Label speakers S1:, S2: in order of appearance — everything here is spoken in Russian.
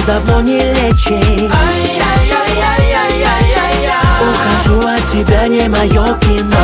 S1: давно не лечить. Ухожу от тебя, не мое кино.